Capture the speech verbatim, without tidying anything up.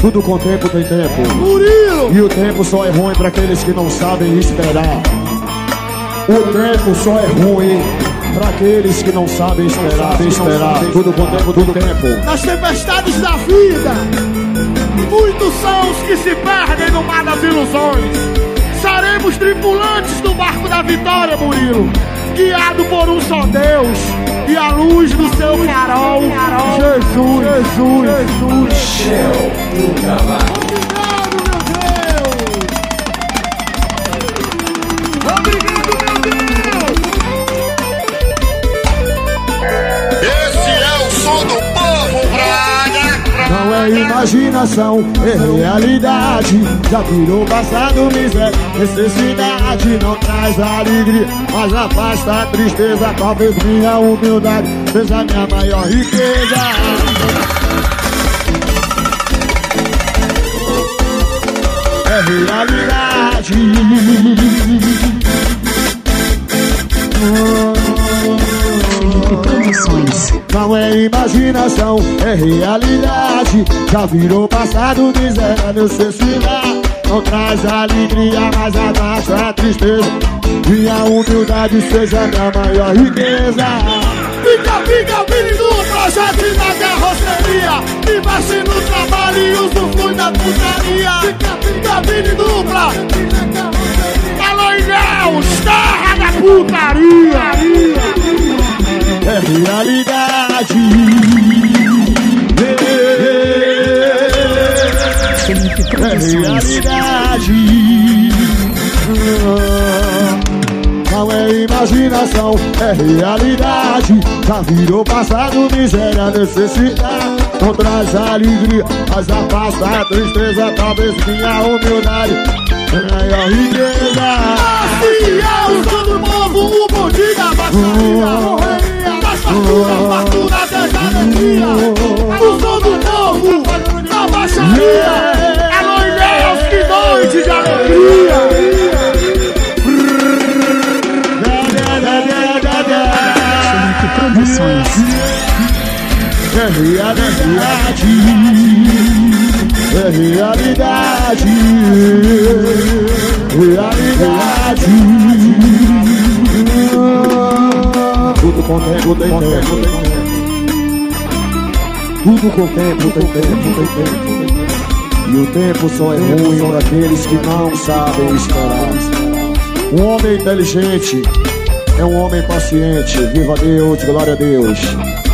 Tudo com tempo tem tempo. Murilo! E o tempo só é ruim pra aqueles que não sabem esperar. O tempo só é ruim pra aqueles que não sabem esperar, esperar. Tudo com tempo, tudo tempo. Nas tempestades da vida, muitos são os que se perdem no mar das ilusões. Seremos tripulantes do barco da vitória, Murilo, guiado por um só Deus e a luz do seu farol, Jesus, Jesus, Jesus. Shell do Cavalo. Obrigado, meu Deus! Esse é o som do povo, Braga. Não é imaginação, é realidade. Já virou passado, miséria, necessidade. Não traz alegria, mas afasta a tristeza. Talvez minha humildade seja minha maior riqueza. É realidade. Produções. Não é imaginação, é realidade. Já virou passado, miséria, necessidade. Não traz alegria, mas abaixa a tristeza. Minha humildade seja minha maior riqueza. Fica, fica, menino, projeto da carroceria. Investe no trabalho e usufrui da putaria. Fica, fica, menino, dupla. Alô, Inês, terra da putaria. É realidade. É realidade. Não é imaginação, é realidade. Já virou passado, miséria, necessidade. Não traz alegria, mas afasta a tristeza. Talvez minha humildade maior riqueza. Assim é o som do povo, o bondinho da baixaria. Das farturas, farturas, das alegrias. O som do povo, da baixaria. Alô, Inês, que noite de alegria. Produções. É realidade. É realidade. Realidade. Tudo com tempo tem tempo. Tudo com tempo tem tempo, tem tempo. E o tempo só é ruim para aqueles que não sabem esperar. Um homem inteligente é um homem paciente. Viva Deus, glória a Deus.